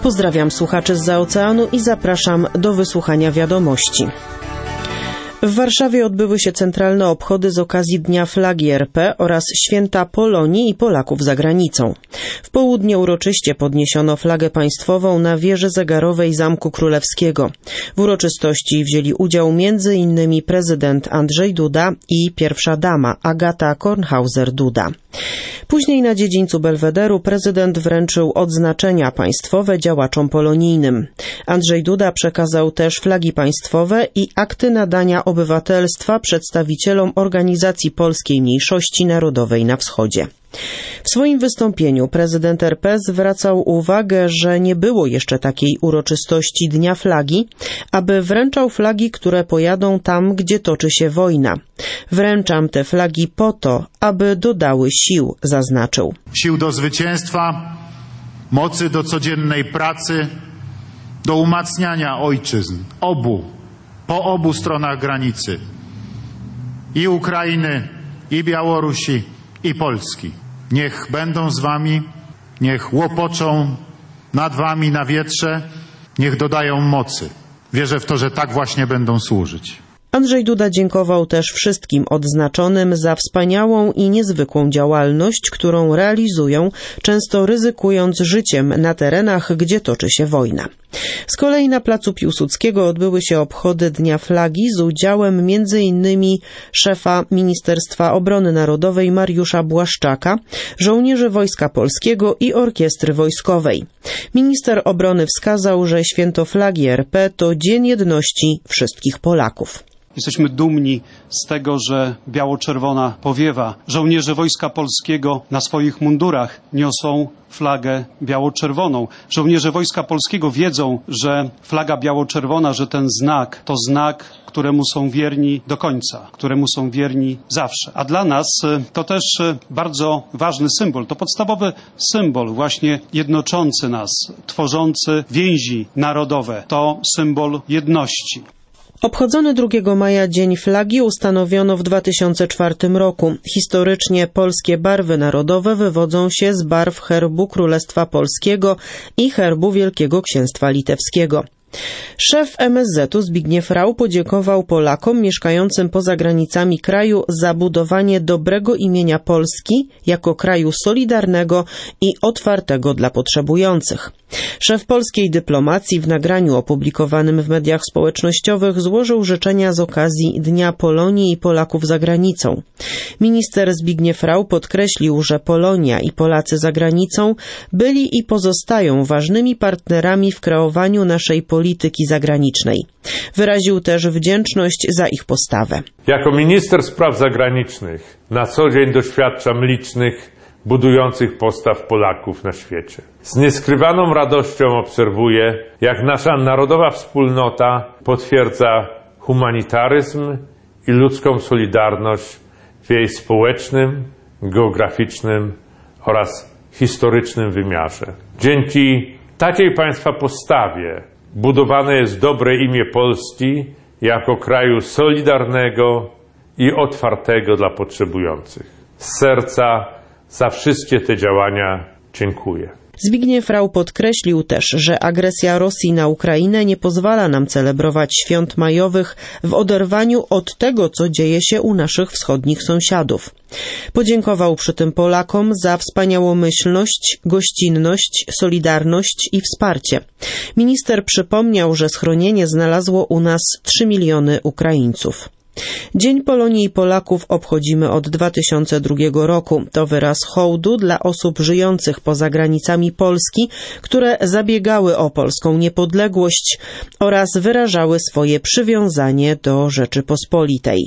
Pozdrawiam słuchaczy zza oceanu i zapraszam do wysłuchania wiadomości. W Warszawie odbyły się centralne obchody z okazji Dnia Flagi RP oraz Święta Polonii i Polaków za granicą. W południe uroczyście podniesiono flagę państwową na wieży zegarowej Zamku Królewskiego. W uroczystości wzięli udział m.in. prezydent Andrzej Duda i pierwsza dama Agata Kornhauser-Duda. Później na dziedzińcu Belwederu prezydent wręczył odznaczenia państwowe działaczom polonijnym. Andrzej Duda przekazał też flagi państwowe i akty nadania obywatelstwa przedstawicielom organizacji polskiej mniejszości narodowej na wschodzie. W swoim wystąpieniu prezydent RP zwracał uwagę, że nie było jeszcze takiej uroczystości Dnia Flagi, aby wręczał flagi, które pojadą tam, gdzie toczy się wojna. Wręczam te flagi po to, aby dodały sił, zaznaczył. Sił do zwycięstwa, mocy do codziennej pracy, do umacniania ojczyzn, po obu stronach granicy, i Ukrainy, i Białorusi, i Polski. Niech będą z wami, niech łopoczą nad wami na wietrze, niech dodają mocy. Wierzę w to, że tak właśnie będą służyć. Andrzej Duda dziękował też wszystkim odznaczonym za wspaniałą i niezwykłą działalność, którą realizują, często ryzykując życiem na terenach, gdzie toczy się wojna. Z kolei na placu Piłsudskiego odbyły się obchody Dnia Flagi z udziałem m.in. szefa Ministerstwa Obrony Narodowej Mariusza Błaszczaka, żołnierzy Wojska Polskiego i Orkiestry Wojskowej. Minister obrony wskazał, że Święto Flagi RP to Dzień Jedności wszystkich Polaków. Jesteśmy dumni z tego, że biało-czerwona powiewa. Żołnierze Wojska Polskiego na swoich mundurach niosą flagę biało-czerwoną. Żołnierze Wojska Polskiego wiedzą, że flaga biało-czerwona, że ten znak to znak, któremu są wierni do końca, któremu są wierni zawsze. A dla nas to też bardzo ważny symbol. To podstawowy symbol właśnie jednoczący nas, tworzący więzi narodowe. To symbol jedności. Obchodzony 2 maja Dzień Flagi ustanowiono w 2004 roku. Historycznie polskie barwy narodowe wywodzą się z barw herbu Królestwa Polskiego i herbu Wielkiego Księstwa Litewskiego. Szef MSZ-u Zbigniew Rau podziękował Polakom mieszkającym poza granicami kraju za budowanie dobrego imienia Polski jako kraju solidarnego i otwartego dla potrzebujących. Szef polskiej dyplomacji w nagraniu opublikowanym w mediach społecznościowych złożył życzenia z okazji Dnia Polonii i Polaków za granicą. Minister Zbigniew Rau podkreślił, że Polonia i Polacy za granicą byli i pozostają ważnymi partnerami w kreowaniu naszej polityki zagranicznej. Wyraził też wdzięczność za ich postawę. Jako minister spraw zagranicznych na co dzień doświadczam licznych budujących postaw Polaków na świecie. Z nieskrywaną radością obserwuję, jak nasza narodowa wspólnota potwierdza humanitaryzm i ludzką solidarność w jej społecznym, geograficznym oraz historycznym wymiarze. Dzięki takiej państwa postawie budowane jest dobre imię Polski jako kraju solidarnego i otwartego dla potrzebujących. Z serca za wszystkie te działania dziękuję. Zbigniew Rau podkreślił też, że agresja Rosji na Ukrainę nie pozwala nam celebrować świąt majowych w oderwaniu od tego, co dzieje się u naszych wschodnich sąsiadów. Podziękował przy tym Polakom za wspaniałomyślność, gościnność, solidarność i wsparcie. Minister przypomniał, że schronienie znalazło u nas 3 miliony Ukraińców. Dzień Polonii i Polaków obchodzimy od 2002 roku. To wyraz hołdu dla osób żyjących poza granicami Polski, które zabiegały o polską niepodległość oraz wyrażały swoje przywiązanie do Rzeczypospolitej.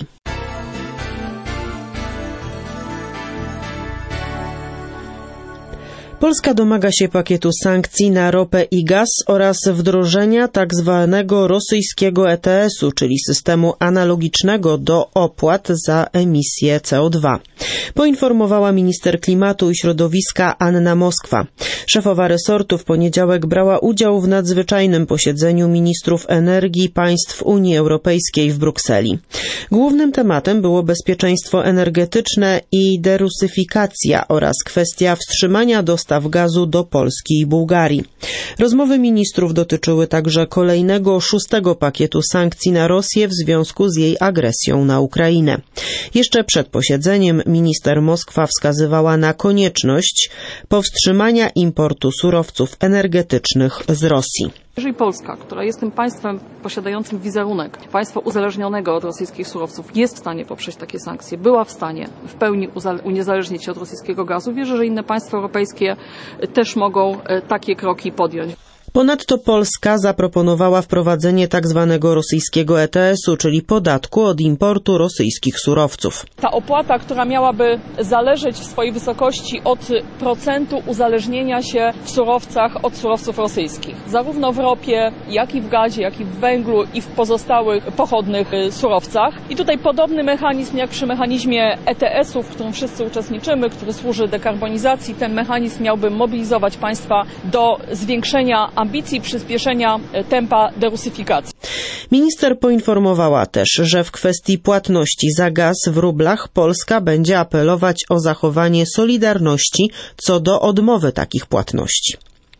Polska domaga się pakietu sankcji na ropę i gaz oraz wdrożenia tzw. rosyjskiego ETS-u, czyli systemu analogicznego do opłat za emisję CO2. Poinformowała minister klimatu i środowiska Anna Moskwa. Szefowa resortu w poniedziałek brała udział w nadzwyczajnym posiedzeniu ministrów energii państw Unii Europejskiej w Brukseli. Głównym tematem było bezpieczeństwo energetyczne i derusyfikacja oraz kwestia wstrzymania dostaw gazu do Polski i Bułgarii. Rozmowy ministrów dotyczyły także kolejnego 6. pakietu sankcji na Rosję w związku z jej agresją na Ukrainę. Jeszcze przed posiedzeniem minister Moskwa wskazywała na konieczność powstrzymania importu surowców energetycznych z Rosji. Jeżeli Polska, która jest tym państwem posiadającym wizerunek, państwo uzależnionego od rosyjskich surowców, jest w stanie poprzeć takie sankcje, była w stanie w pełni uniezależnić się od rosyjskiego gazu, wierzę, że inne państwa europejskie też mogą takie kroki podjąć. Ponadto Polska zaproponowała wprowadzenie tzw. rosyjskiego ETS-u, czyli podatku od importu rosyjskich surowców. Ta opłata, która miałaby zależeć w swojej wysokości od procentu uzależnienia się w surowcach od surowców rosyjskich. Zarówno w ropie, jak i w gazie, jak i w węglu i w pozostałych pochodnych surowcach. I tutaj podobny mechanizm jak przy mechanizmie ETS-u, w którym wszyscy uczestniczymy, który służy dekarbonizacji. Ten mechanizm miałby mobilizować państwa do zwiększenia ambicji przyspieszenia tempa derusyfikacji. Minister poinformowała też, że w kwestii płatności za gaz w rublach Polska będzie apelować o zachowanie solidarności co do odmowy takich płatności.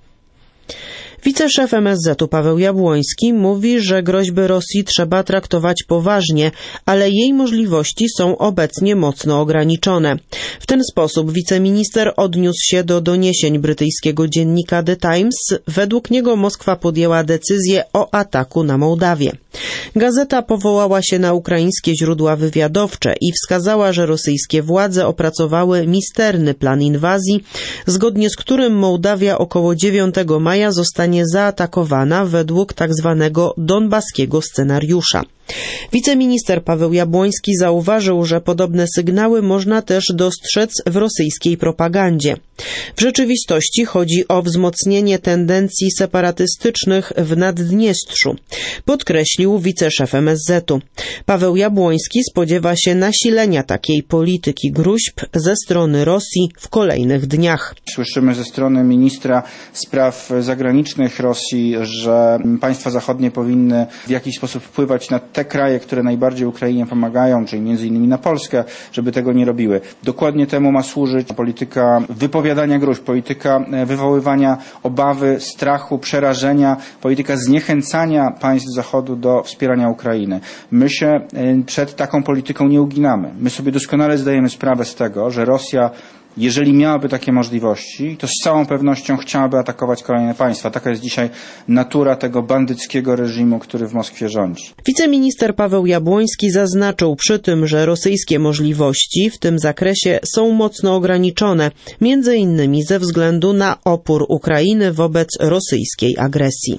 Wiceszef MSZ-u Paweł Jabłoński mówi, że groźby Rosji trzeba traktować poważnie, ale jej możliwości są obecnie mocno ograniczone. W ten sposób wiceminister odniósł się do doniesień brytyjskiego dziennika The Times. Według niego Moskwa podjęła decyzję o ataku na Mołdawię. Gazeta powołała się na ukraińskie źródła wywiadowcze i wskazała, że rosyjskie władze opracowały misterny plan inwazji, zgodnie z którym Mołdawia około 9 maja zostanie zaatakowana według tzw. donbaskiego scenariusza. Wiceminister Paweł Jabłoński zauważył, że podobne sygnały można też dostrzec w rosyjskiej propagandzie. W rzeczywistości chodzi o wzmocnienie tendencji separatystycznych w Naddniestrzu, podkreślił wiceszef MSZ-u. Paweł Jabłoński spodziewa się nasilenia takiej polityki gróźb ze strony Rosji w kolejnych dniach. Słyszymy ze strony ministra spraw zagranicznych Rosji, że państwa zachodnie powinny w jakiś sposób wpływać na te kraje, które najbardziej Ukrainie pomagają, czyli między innymi na Polskę, żeby tego nie robiły. Dokładnie temu ma służyć polityka wypowiadania gróźb, polityka wywoływania obawy, strachu, przerażenia, polityka zniechęcania państw Zachodu do wspierania Ukrainy. My się przed taką polityką nie uginamy. My sobie doskonale zdajemy sprawę z tego, że Rosja, jeżeli miałaby takie możliwości, to z całą pewnością chciałaby atakować kolejne państwa. Taka jest dzisiaj natura tego bandyckiego reżimu, który w Moskwie rządzi. Wiceminister Paweł Jabłoński zaznaczył przy tym, że rosyjskie możliwości w tym zakresie są mocno ograniczone, między innymi ze względu na opór Ukrainy wobec rosyjskiej agresji.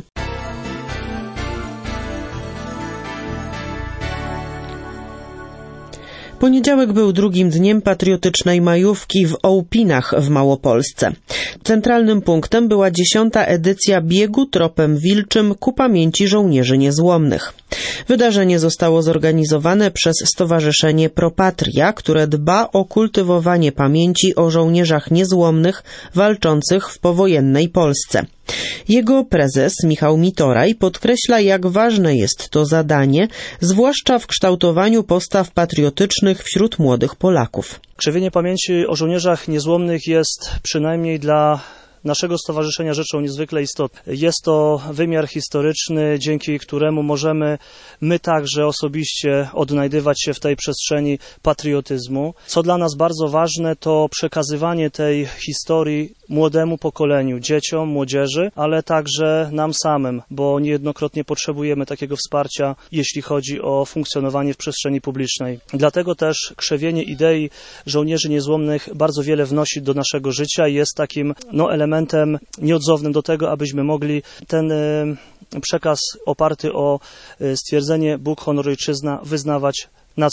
Poniedziałek był drugim dniem patriotycznej majówki w Ołpinach w Małopolsce. Centralnym punktem była 10. edycja biegu tropem wilczym ku pamięci żołnierzy niezłomnych. Wydarzenie zostało zorganizowane przez Stowarzyszenie Propatria, które dba o kultywowanie pamięci o żołnierzach niezłomnych walczących w powojennej Polsce. Jego prezes Michał Mitoraj podkreśla, jak ważne jest to zadanie, zwłaszcza w kształtowaniu postaw patriotycznych wśród młodych Polaków. Krzewienie pamięci o żołnierzach niezłomnych jest przynajmniej dla naszego stowarzyszenia rzeczą niezwykle istotną. Jest to wymiar historyczny, dzięki któremu możemy my także osobiście odnajdywać się w tej przestrzeni patriotyzmu. Co dla nas bardzo ważne, to przekazywanie tej historii młodemu pokoleniu, dzieciom, młodzieży, ale także nam samym, bo niejednokrotnie potrzebujemy takiego wsparcia, jeśli chodzi o funkcjonowanie w przestrzeni publicznej. Dlatego też krzewienie idei żołnierzy niezłomnych bardzo wiele wnosi do naszego życia i jest takim elementem nieodzownym do tego, abyśmy mogli ten przekaz oparty o stwierdzenie Bóg, honor, ojczyzna wyznawać na co dzień.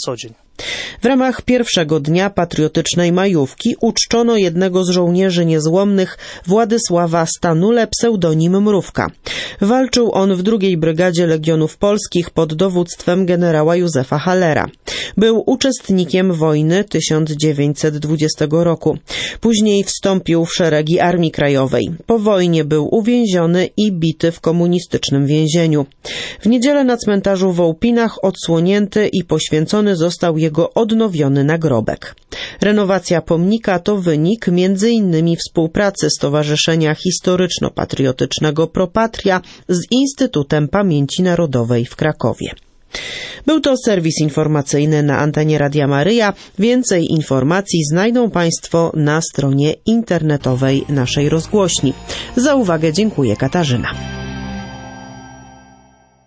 W ramach pierwszego dnia patriotycznej majówki uczczono jednego z żołnierzy niezłomnych, Władysława Stanule, pseudonim Mrówka. Walczył on w 2. Brygadzie Legionów Polskich pod dowództwem generała Józefa Hallera. Był uczestnikiem wojny 1920 roku. Później wstąpił w szeregi Armii Krajowej. Po wojnie był uwięziony i bity w komunistycznym więzieniu. W niedzielę na cmentarzu w Wołpinach odsłonięty i poświęcony został jego odnowiony nagrobek. Renowacja pomnika to wynik m.in. współpracy Stowarzyszenia Historyczno-Patriotycznego Propatria z Instytutem Pamięci Narodowej w Krakowie. Był to serwis informacyjny na antenie Radia Maryja. Więcej informacji znajdą Państwo na stronie internetowej naszej rozgłośni. Za uwagę dziękuję, Katarzyna.